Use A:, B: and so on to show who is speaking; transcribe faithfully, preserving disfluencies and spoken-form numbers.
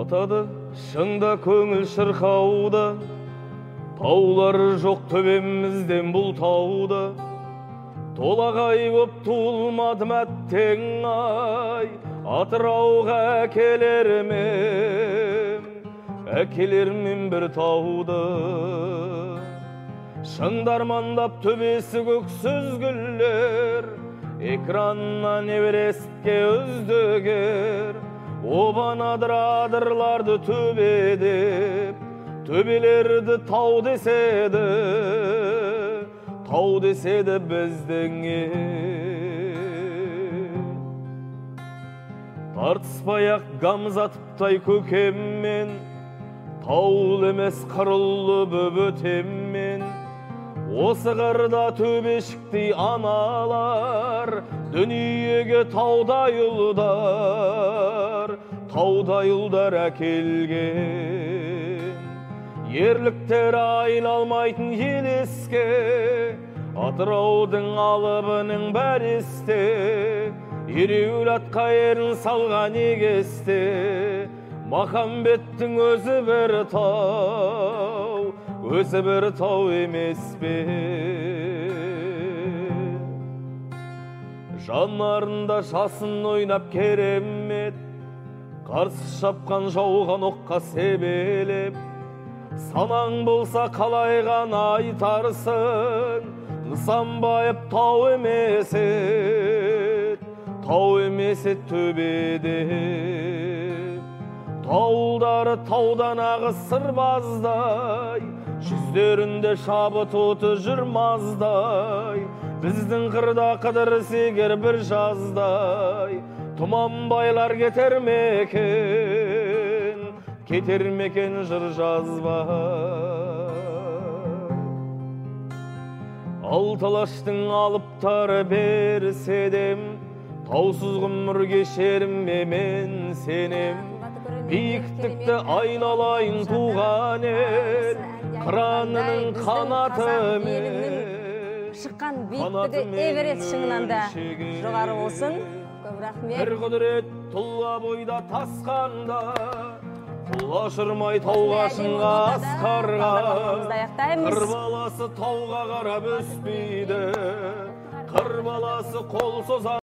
A: Батады шыңда көңіл шырқауда, таулары жоқ төбемізден бұл тауда. Толағай боп туылмадым әттең ай, Атырауға әкелермен, әкелермен бір тауды. Шыңдар мандап төбесі көксіз гүллер, экраннан Эверестке үздігер. Обан адыр-адырларды төбедеп, төбелерді тау деседі, тау деседі біздің ел. Тартыспай-ақ гамзатыптай көкеммен, таул емес қырылды бөбөтеммен. Осы қырда төбешіктей аналар, дүниеге таудай ұлдар, таудай ұлдар әкелген. Ерліктер айналмайтын елеске, Атыраудың алыбының бәрі есте. Ереуіл атқа ерін салған егесте, Махамбеттің өзі бір тау, өзі бір тау емес пе? Жанарында жасын ойнап керемет, қарсы шапқан жауған оққа себелеп. Санаң болса қалай ғана айтарсың, Нысанбаев тау емес ет, тау емес ет төбеде. Таулдары таудан ағыз сырбаздай, жүздерінде шабыт оты жүрмаздай. Біздің қырда қыдыр сегер бір жаздай, Тұманбайлар кетер мекен, кетер мекен жыр жазбай. Алталаштың алыптары берседем, таусыз ғұмыр кешерім мен сенем. Биіктікті айналайын туған ел, қыранының қанатымен.
B: Шыққан биіктігі Эверест шыңынан да жоғары болсын. Көп рахмет.
A: Бір құдірет тұлға бойда тасқанда, тұлға шырмай тауға шыңға асқарға. Қыр баласы тауға қарап өспейді, қыр баласы қол соза